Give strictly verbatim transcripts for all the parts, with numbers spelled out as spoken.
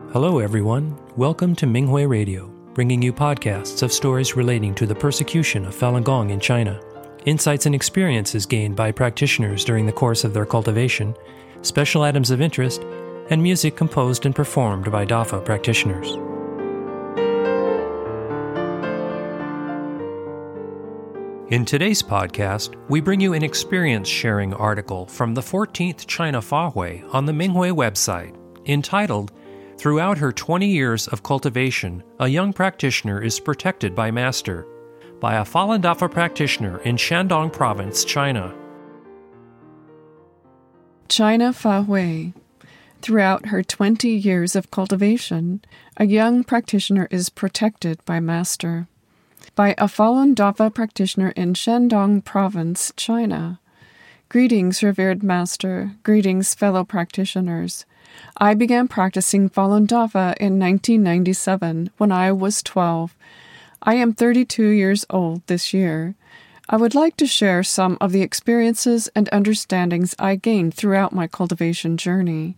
Hello everyone, welcome to Minghui Radio, bringing you podcasts of stories relating to the persecution of Falun Gong in China, insights and experiences gained by practitioners during the course of their cultivation, special items of interest, and music composed and performed by Dafa practitioners. In today's podcast, we bring you an experience-sharing article from the fourteenth China Fahui on the Minghui website, entitled, Throughout her twenty years of cultivation, a young practitioner is protected by Master, by a Falun Dafa practitioner in Shandong Province, China. China Fahui. Throughout her twenty years of cultivation, a young practitioner is protected by Master, by a Falun Dafa practitioner in Shandong Province, China. Greetings, revered Master. Greetings, fellow practitioners. I began practicing Falun Dafa in nineteen ninety-seven when I was twelve. I am thirty-two years old this year. I would like to share some of the experiences and understandings I gained throughout my cultivation journey.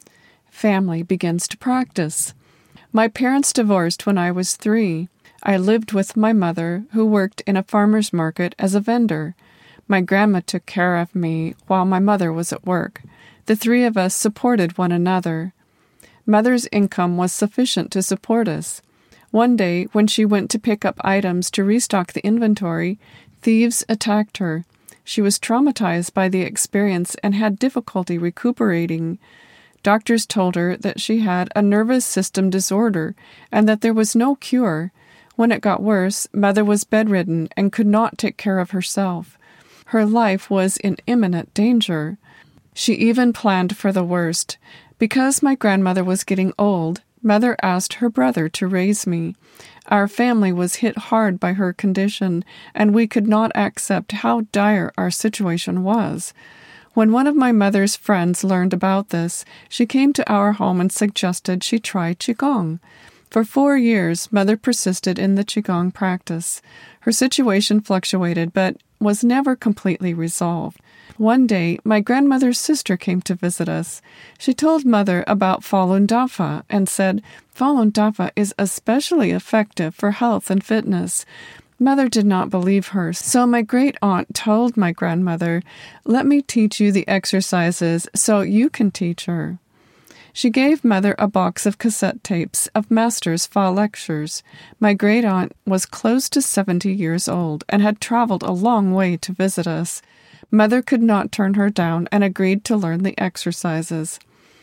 Family begins to practice. My parents divorced when I was three. I lived with my mother, who worked in a farmer's market as a vendor. My grandma took care of me while my mother was at work. The three of us supported one another. Mother's income was sufficient to support us. One day, when she went to pick up items to restock the inventory, thieves attacked her. She was traumatized by the experience and had difficulty recuperating. Doctors told her that she had a nervous system disorder and that there was no cure. When it got worse, Mother was bedridden and could not take care of herself. Her life was in imminent danger. She even planned for the worst. Because my grandmother was getting old, Mother asked her brother to raise me. Our family was hit hard by her condition, and we could not accept how dire our situation was. When one of my mother's friends learned about this, she came to our home and suggested she try Qigong. For four years, Mother persisted in the Qigong practice. Her situation fluctuated, but was never completely resolved. One day, my grandmother's sister came to visit us. She told Mother about Falun Dafa and said, Falun Dafa is especially effective for health and fitness. Mother did not believe her, so my great-aunt told my grandmother, let me teach you the exercises so you can teach her. She gave Mother a box of cassette tapes of Master's Fa lectures. My great-aunt was close to seventy years old and had traveled a long way to visit us. Mother could not turn her down and agreed to learn the exercises.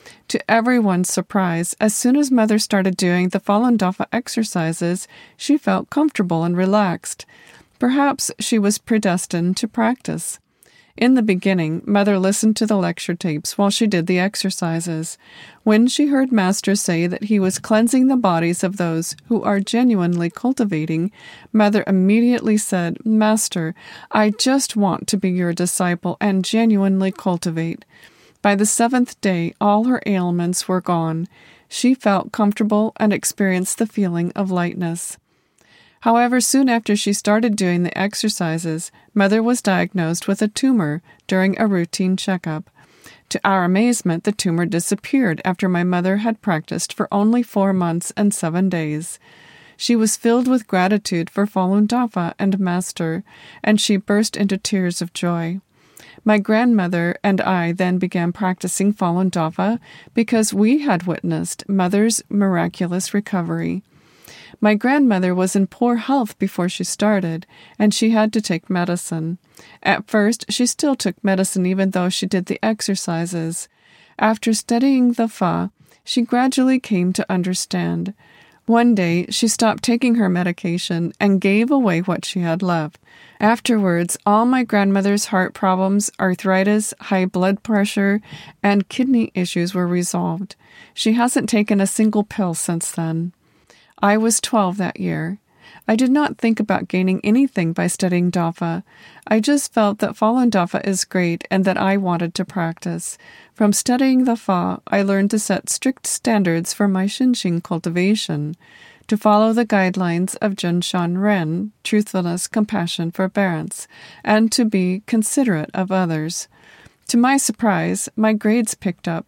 To everyone's surprise, as soon as Mother started doing the Falun Dafa exercises, she felt comfortable and relaxed. Perhaps she was predestined to practice. In the beginning, Mother listened to the lecture tapes while she did the exercises. When she heard Master say that he was cleansing the bodies of those who are genuinely cultivating, Mother immediately said, Master, I just want to be your disciple and genuinely cultivate. By the seventh day, all her ailments were gone. She felt comfortable and experienced the feeling of lightness. However, soon after she started doing the exercises, Mother was diagnosed with a tumor during a routine checkup. To our amazement, the tumor disappeared after my mother had practiced for only four months and seven days. She was filled with gratitude for Falun Dafa and Master, and she burst into tears of joy. My grandmother and I then began practicing Falun Dafa because we had witnessed Mother's miraculous recovery. My grandmother was in poor health before she started, and she had to take medicine. At first, she still took medicine even though she did the exercises. After studying the Fa, she gradually came to understand. One day, she stopped taking her medication and gave away what she had left. Afterwards, all my grandmother's heart problems, arthritis, high blood pressure, and kidney issues were resolved. She hasn't taken a single pill since then. I was twelve that year. I did not think about gaining anything by studying Dafa. I just felt that Falun Dafa is great and that I wanted to practice. From studying the Fa, I learned to set strict standards for my Xinxing cultivation, to follow the guidelines of Zhenshan Ren, truthfulness, compassion, forbearance, and to be considerate of others. To my surprise, my grades picked up.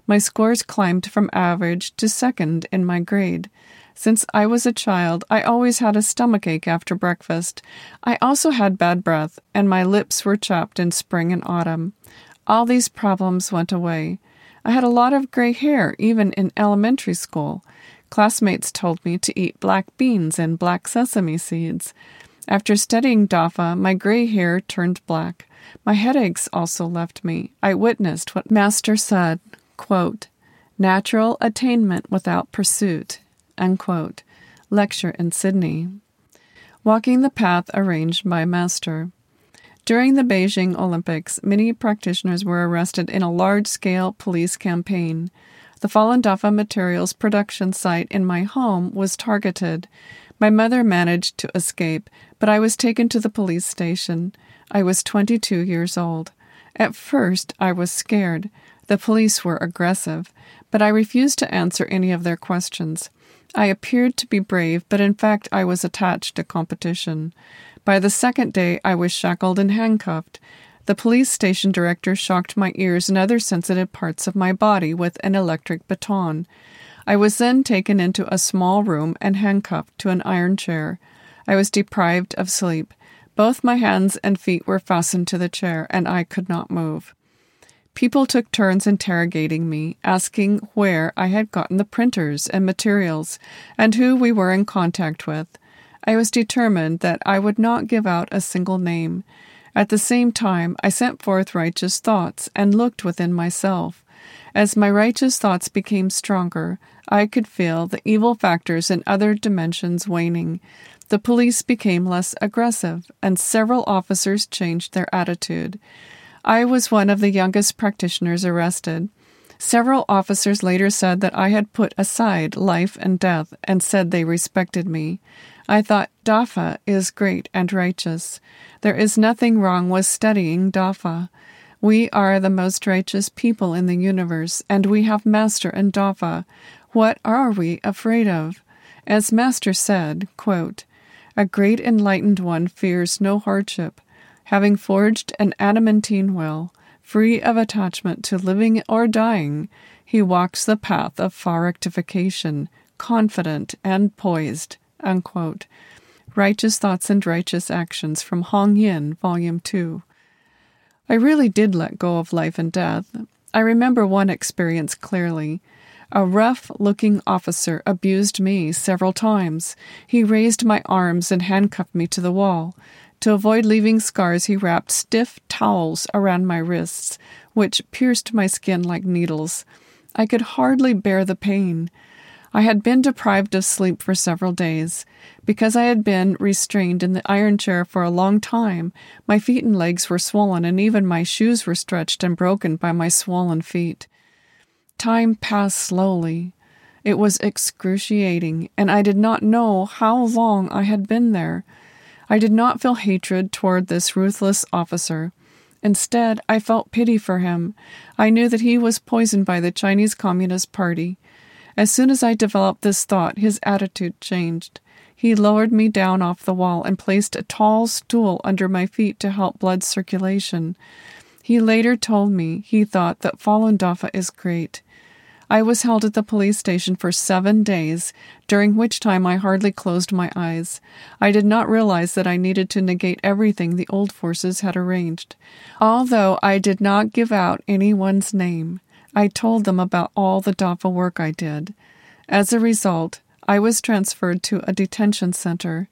My scores climbed from average to second in my grade. Since I was a child, I always had a stomachache after breakfast. I also had bad breath, and my lips were chapped in spring and autumn. All these problems went away. I had a lot of gray hair, even in elementary school. Classmates told me to eat black beans and black sesame seeds. After studying Dafa, my gray hair turned black. My headaches also left me. I witnessed what Master said, quote, "Natural attainment without pursuit," unquote. Lecture in Sydney. Walking the path arranged by Master. During the Beijing Olympics, many practitioners were arrested in a large-scale police campaign. The Falun Dafa materials production site in my home was targeted. My mother managed to escape, but I was taken to the police station. I was twenty-two years old. At first, I was scared. The police were aggressive, but I refused to answer any of their questions. I appeared to be brave, but in fact I was attached to competition. By the second day, I was shackled and handcuffed. The police station director shocked my ears and other sensitive parts of my body with an electric baton. I was then taken into a small room and handcuffed to an iron chair. I was deprived of sleep. Both my hands and feet were fastened to the chair, and I could not move. People took turns interrogating me, asking where I had gotten the printers and materials, and who we were in contact with. I was determined that I would not give out a single name. At the same time, I sent forth righteous thoughts and looked within myself. As my righteous thoughts became stronger, I could feel the evil factors in other dimensions waning. The police became less aggressive, and several officers changed their attitude. I was one of the youngest practitioners arrested. Several officers later said that I had put aside life and death and said they respected me. I thought, Dafa is great and righteous. There is nothing wrong with studying Dafa. We are the most righteous people in the universe, and we have Master and Dafa. What are we afraid of? As Master said, quote, "A great enlightened one fears no hardship. Having forged an adamantine will, free of attachment to living or dying, he walks the path of far rectification, confident and poised," unquote. Righteous Thoughts and Righteous Actions from Hong Yin, Volume two. I really did let go of life and death. I remember one experience clearly. A rough-looking officer abused me several times. He raised my arms and handcuffed me to the wall. To avoid leaving scars, he wrapped stiff towels around my wrists, which pierced my skin like needles. I could hardly bear the pain. I had been deprived of sleep for several days. Because I had been restrained in the iron chair for a long time, my feet and legs were swollen, and even my shoes were stretched and broken by my swollen feet. Time passed slowly. It was excruciating, and I did not know how long I had been there. I did not feel hatred toward this ruthless officer. Instead, I felt pity for him. I knew that he was poisoned by the Chinese Communist Party. As soon as I developed this thought, his attitude changed. He lowered me down off the wall and placed a tall stool under my feet to help blood circulation. He later told me he thought that Falun Dafa is great. I was held at the police station for seven days, during which time I hardly closed my eyes. I did not realize that I needed to negate everything the old forces had arranged. Although I did not give out anyone's name, I told them about all the Dafa work I did. As a result, I was transferred to a detention center.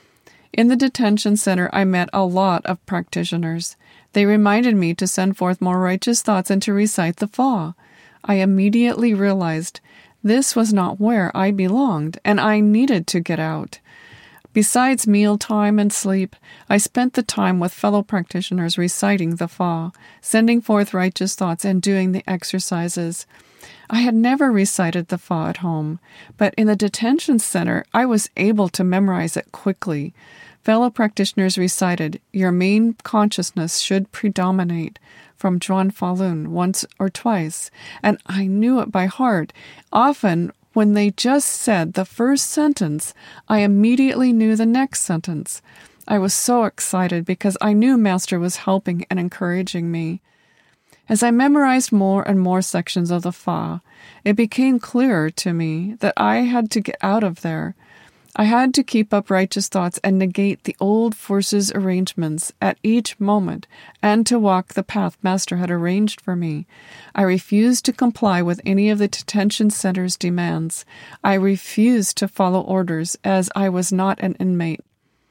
In the detention center, I met a lot of practitioners. They reminded me to send forth more righteous thoughts and to recite the Fa. I immediately realized this was not where I belonged, and I needed to get out. Besides mealtime and sleep, I spent the time with fellow practitioners reciting the Fa, sending forth righteous thoughts, and doing the exercises. I had never recited the Fa at home, but in the detention center, I was able to memorize it quickly. Fellow practitioners recited, "Your main consciousness should predominate," from Zhuan Falun once or twice, and I knew it by heart. Often, when they just said the first sentence, I immediately knew the next sentence. I was so excited because I knew Master was helping and encouraging me. As I memorized more and more sections of the Fa, it became clearer to me that I had to get out of there. I had to keep up righteous thoughts and negate the old forces' arrangements at each moment, and to walk the path Master had arranged for me. I refused to comply with any of the detention center's demands. I refused to follow orders, as I was not an inmate.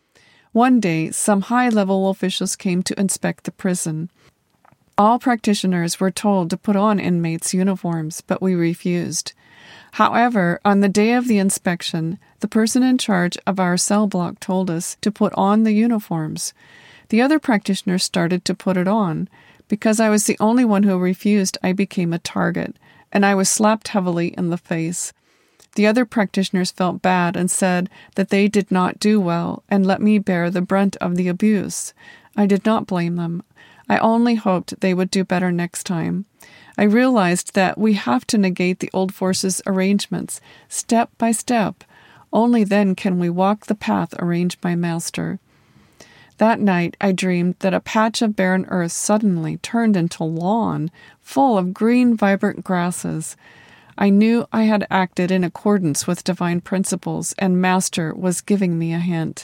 One day, some high-level officials came to inspect the prison. All practitioners were told to put on inmates' uniforms, but we refused. However, on the day of the inspection, the person in charge of our cell block told us to put on the uniforms. The other practitioners started to put it on. Because I was the only one who refused, I became a target, and I was slapped heavily in the face. The other practitioners felt bad and said that they did not do well and let me bear the brunt of the abuse. I did not blame them. I only hoped they would do better next time. I realized that we have to negate the old forces' arrangements, step by step. Only then can we walk the path arranged by Master. That night I dreamed that a patch of barren earth suddenly turned into lawn, full of green, vibrant grasses. I knew I had acted in accordance with divine principles, and Master was giving me a hint.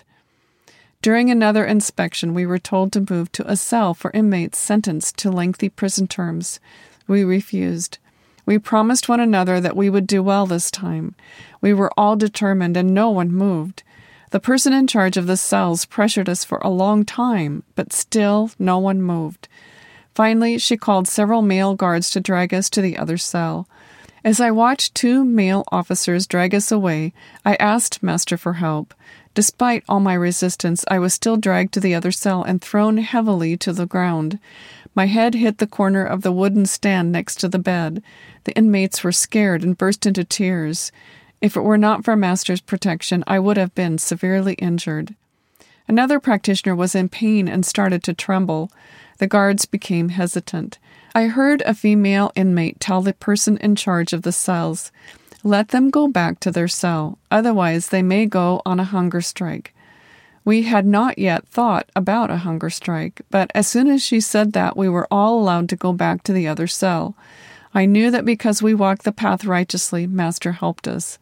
During another inspection, we were told to move to a cell for inmates sentenced to lengthy prison terms. We refused. We promised one another that we would do well this time. We were all determined, and no one moved. The person in charge of the cells pressured us for a long time, but still no one moved. Finally, she called several male guards to drag us to the other cell. As I watched two male officers drag us away, I asked Master for help. Despite all my resistance, I was still dragged to the other cell and thrown heavily to the ground. My head hit the corner of the wooden stand next to the bed. The inmates were scared and burst into tears. If it were not for Master's protection, I would have been severely injured. Another practitioner was in pain and started to tremble. The guards became hesitant. I heard a female inmate tell the person in charge of the cells, "Let them go back to their cell, otherwise they may go on a hunger strike." We had not yet thought about a hunger strike, but as soon as she said that, we were all allowed to go back to the other cell. I knew that because we walked the path righteously, Master helped us.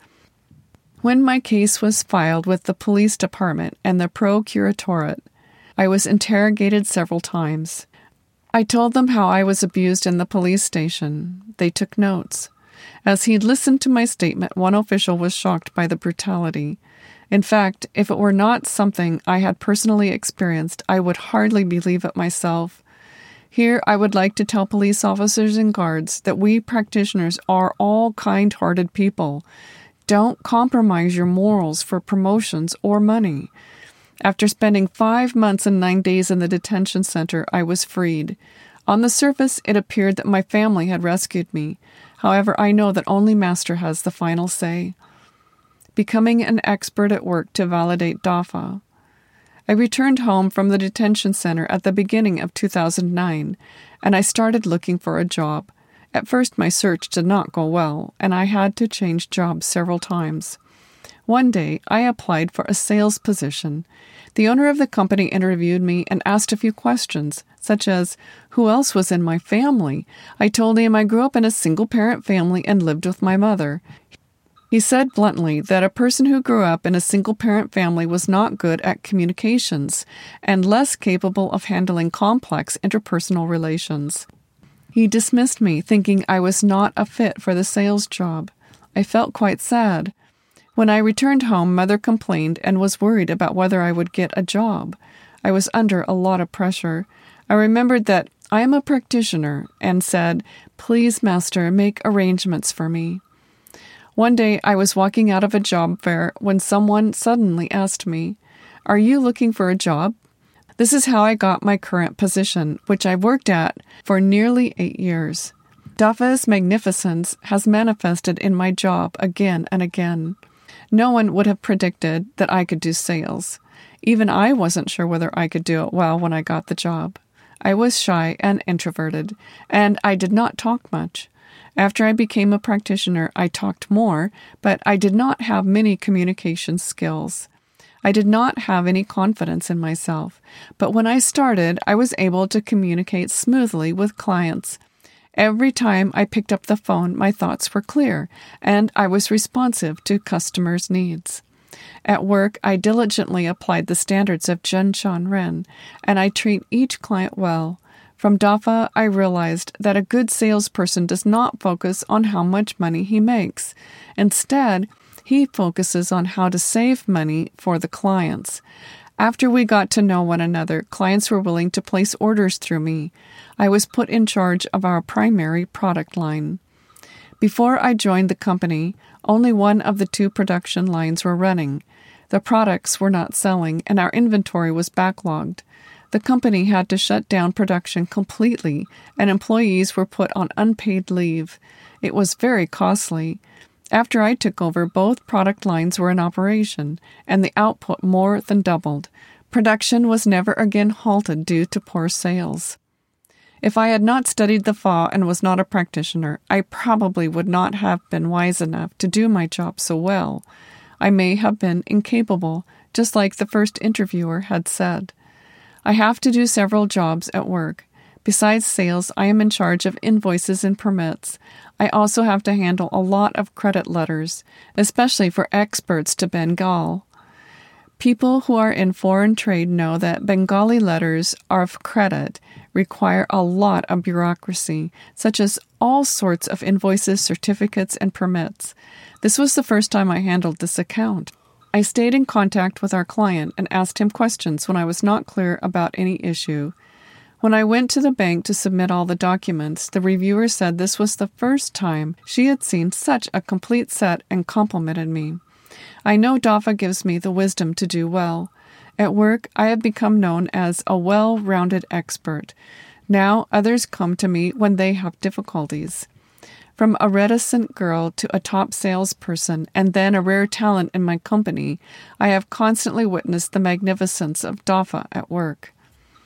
When my case was filed with the police department and the procuratorate, I was interrogated several times. I told them how I was abused in the police station. They took notes. As he listened to my statement, one official was shocked by the brutality. In fact, if it were not something I had personally experienced, I would hardly believe it myself. Here I would like to tell police officers and guards that we practitioners are all kind-hearted people. Don't compromise your morals for promotions or money. After spending five months and nine days in the detention center, I was freed. On the surface, it appeared that my family had rescued me. However, I know that only Master has the final say. Becoming an expert at work to validate Dafa. I returned home from the detention center at the beginning of two thousand nine, and I started looking for a job. At first, my search did not go well, and I had to change jobs several times. One day, I applied for a sales position. The owner of the company interviewed me and asked a few questions, such as, who else was in my family? I told him I grew up in a single-parent family and lived with my mother. He said bluntly that a person who grew up in a single-parent family was not good at communications and less capable of handling complex interpersonal relations. He dismissed me, thinking I was not a fit for the sales job. I felt quite sad. When I returned home, Mother complained and was worried about whether I would get a job. I was under a lot of pressure. I remembered that I am a practitioner and said, "Please, Master, make arrangements for me." One day I was walking out of a job fair when someone suddenly asked me, "Are you looking for a job?" This is how I got my current position, which I worked at for nearly eight years. Dafa's magnificence has manifested in my job again and again. No one would have predicted that I could do sales. Even I wasn't sure whether I could do it well when I got the job. I was shy and introverted, and I did not talk much. After I became a practitioner, I talked more, but I did not have many communication skills. I did not have any confidence in myself, but when I started, I was able to communicate smoothly with clients. Every time I picked up the phone, my thoughts were clear, and I was responsive to customers' needs. At work, I diligently applied the standards of Zhenshan Ren, and I treat each client well. From D A F A, I realized that a good salesperson does not focus on how much money he makes. Instead, he focuses on how to save money for the clients. After we got to know one another, clients were willing to place orders through me. I was put in charge of our primary product line. Before I joined the company, only one of the two production lines were running. The products were not selling, and our inventory was backlogged. The company had to shut down production completely, and employees were put on unpaid leave. It was very costly. After I took over, both product lines were in operation, and the output more than doubled. Production was never again halted due to poor sales. If I had not studied the Fa and was not a practitioner, I probably would not have been wise enough to do my job so well. I may have been incapable, just like the first interviewer had said. I have to do several jobs at work. Besides sales, I am in charge of invoices and permits. I also have to handle a lot of credit letters, especially for exports to Bengal. People who are in foreign trade know that Bengali letters of credit require a lot of bureaucracy, such as all sorts of invoices, certificates, and permits. This was the first time I handled this account. I stayed in contact with our client and asked him questions when I was not clear about any issue. When I went to the bank to submit all the documents, the reviewer said this was the first time she had seen such a complete set and complimented me. I know D A F A gives me the wisdom to do well. At work, I have become known as a well-rounded expert. Now others come to me when they have difficulties. From a reticent girl to a top salesperson and then a rare talent in my company, I have constantly witnessed the magnificence of D A F A at work.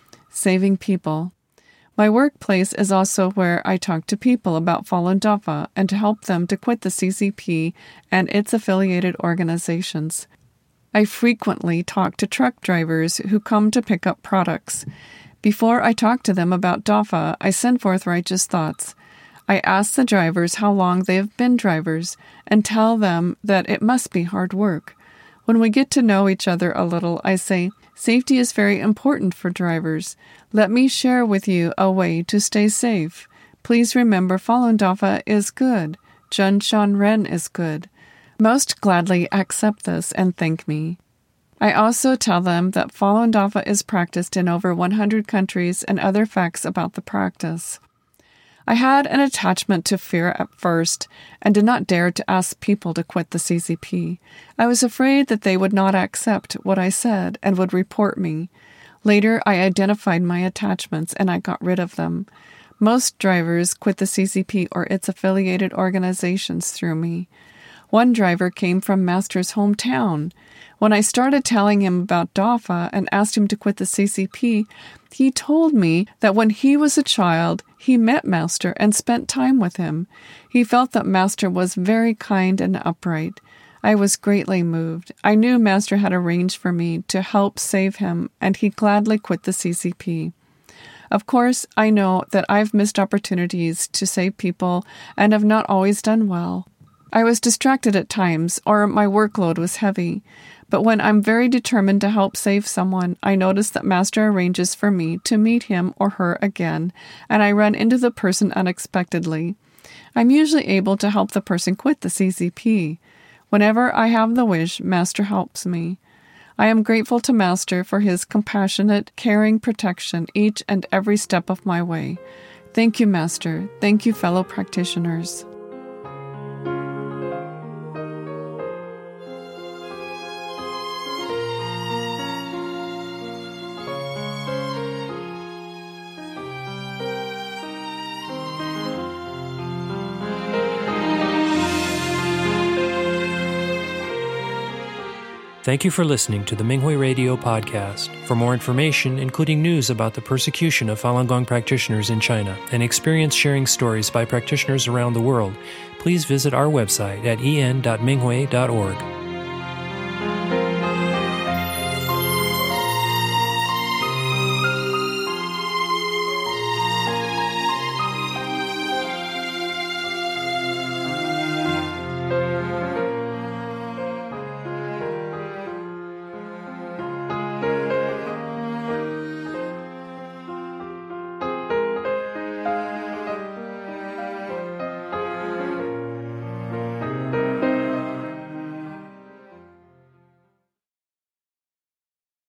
Saving people. My workplace is also where I talk to people about Falun Dafa and to help them to quit the C C P and its affiliated organizations. I frequently talk to truck drivers who come to pick up products. Before I talk to them about D A F A, I send forth righteous thoughts. I ask the drivers how long they have been drivers and tell them that it must be hard work. When we get to know each other a little, I say, safety is very important for drivers. Let me share with you a way to stay safe. Please remember Falun Dafa is good. Zhenshan Ren is good. Most gladly accept this and thank me. I also tell them that Falun Dafa is practiced in over one hundred countries and other facts about the practice. I had an attachment to fear at first and did not dare to ask people to quit the C C P. I was afraid that they would not accept what I said and would report me. Later, I identified my attachments and I got rid of them. Most drivers quit the C C P or its affiliated organizations through me. One driver came from Master's hometown. When I started telling him about D A F A and asked him to quit the C C P, he told me that when he was a child, he met Master and spent time with him. He felt that Master was very kind and upright. I was greatly moved. I knew Master had arranged for me to help save him, and he gladly quit the C C P. Of course, I know that I've missed opportunities to save people and have not always done well. I was distracted at times, or my workload was heavy. But when I'm very determined to help save someone, I notice that Master arranges for me to meet him or her again, and I run into the person unexpectedly. I'm usually able to help the person quit the C C P. Whenever I have the wish, Master helps me. I am grateful to Master for his compassionate, caring protection each and every step of my way. Thank you, Master. Thank you, fellow practitioners. Thank you for listening to the Minghui Radio podcast. For more information, including news about the persecution of Falun Gong practitioners in China and experience-sharing stories by practitioners around the world, please visit our website at en dot minghui dot org.